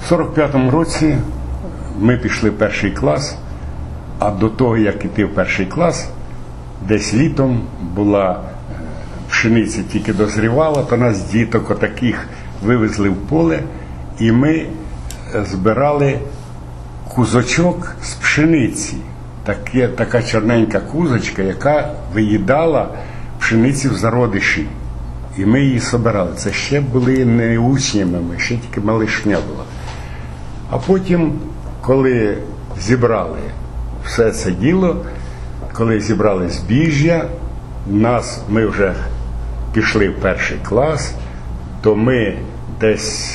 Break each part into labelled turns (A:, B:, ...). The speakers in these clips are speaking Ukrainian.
A: В 45-му році ми пішли в перший клас, а до того, як іти в перший клас, десь літом була пшениця тільки дозрівала, то нас діток отаких вивезли в поле, і ми збирали кузочок з пшениці. Така чорненька кузочка, яка виїдала пшеницю в зародиші. І ми її збирали. Це ще були не учнями, ми ще тільки малишня була. А потім, коли зібрали все це діло, коли зібрали збіжжя, ми вже пішли в перший клас, то ми десь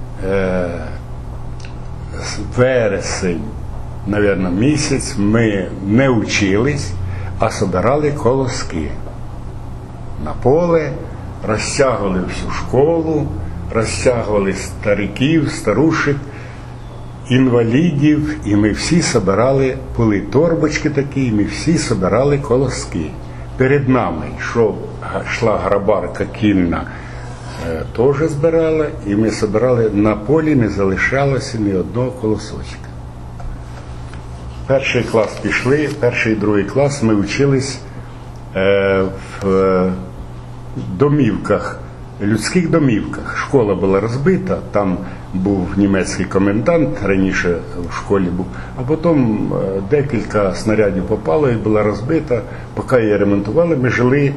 A: вересень, мабуть, місяць, ми не вчились, а збирали колоски на поле, розтягували всю школу, розтягували стариків, старушек, інвалідів, і ми всі збирали, були торбочки такі, і ми всі збирали колоски. Перед нами йшла грабарка кінна, теж збирала, і ми збирали, на полі не залишалося ні одного колосочка. Перший клас пішли, перший і другий клас ми вчились в домівках, людських домівках. Школа була розбита, там був німецький комендант, раніше в школі був, а потім декілька снарядів попало і була розбита. Поки її ремонтували, ми жили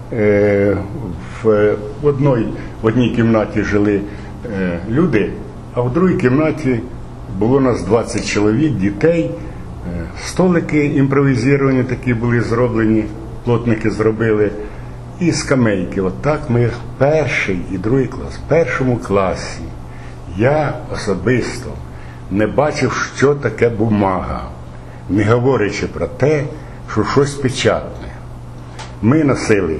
A: в одній кімнаті жили люди, а в другій кімнаті було нас 20 чоловік, дітей, столики імпровізовані такі були зроблені, плотники зробили, і скамейки. От так ми перший і другий клас. В першому класі я особисто не бачив, що таке бумага, не говорячи про те, що щось печатне. Ми носили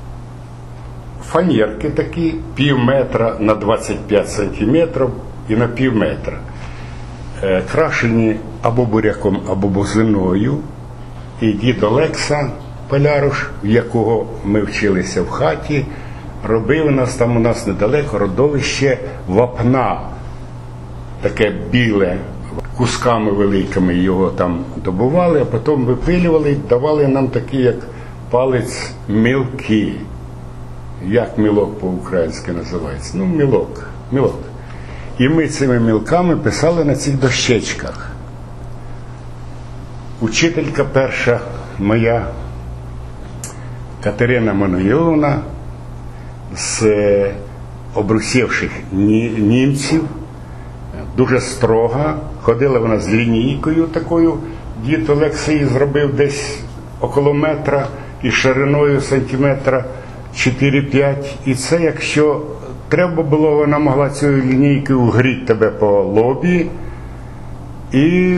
A: фанерки такі, пів метра на 25 сантиметрів і на пів метра, крашені або буряком, або бузиною. І дід Олекса Поляруш, в якого ми вчилися в хаті, робив у нас недалеко родовище вапна, таке біле, кусками великими його там добували, а потім випилювали і давали нам такі, як палець, мілки. Як мілок по-українськи називається? Ну, мілок. І ми цими мілками писали на цих дощечках. Учителька перша моя, Катерина Мануїловна, з обрусівших німців, дуже строга, ходила вона з лінійкою такою, дід Олексій зробив десь около метра і шириною сантиметра 4-5, і це, якщо треба було, вона могла цією лінійкою вгріти тебе по лобі, і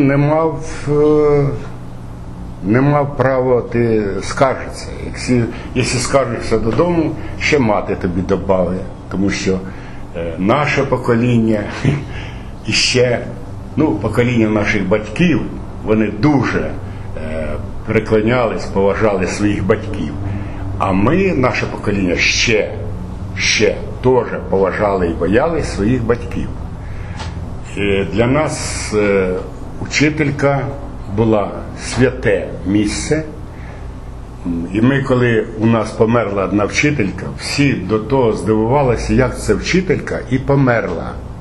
A: не мав права ти скаржитися. Якщо скаржишся додому, ще мати тобі добавить, тому що наше покоління і ще, покоління наших батьків, вони дуже приклонялись, поважали своїх батьків. А ми, наше покоління, ще теж поважали і боялись своїх батьків. І для нас учителька була святе місце. І ми, коли у нас померла одна вчителька, всі до того здивувалися, як це вчителька і померла.